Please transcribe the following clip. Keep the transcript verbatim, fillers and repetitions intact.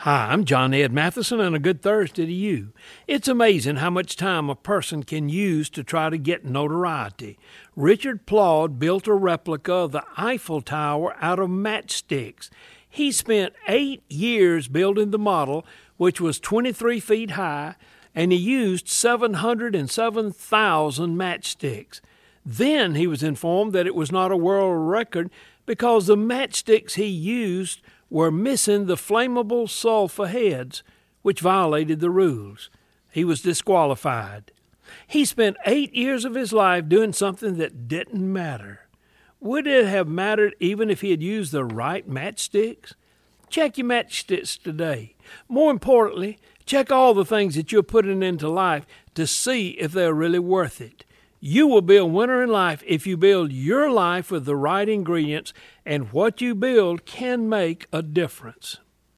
Hi, I'm John Ed Matheson, and a good Thursday to you. It's amazing how much time a person can use to try to get notoriety. Richard Plaud built a replica of the Eiffel Tower out of matchsticks. He spent eight years building the model, which was twenty-three feet high, and he used seven hundred seven thousand matchsticks. Then he was informed that it was not a world record because the matchsticks he used were missing the flammable sulfur heads, which violated the rules. He was disqualified. He spent eight years of his life doing something that didn't matter. Would it have mattered even if he had used the right matchsticks? Check your matchsticks today. More importantly, check all the things that you're putting into life to see if they're really worth it. You will be a winner in life if you build your life with the right ingredients, and what you build can make a difference.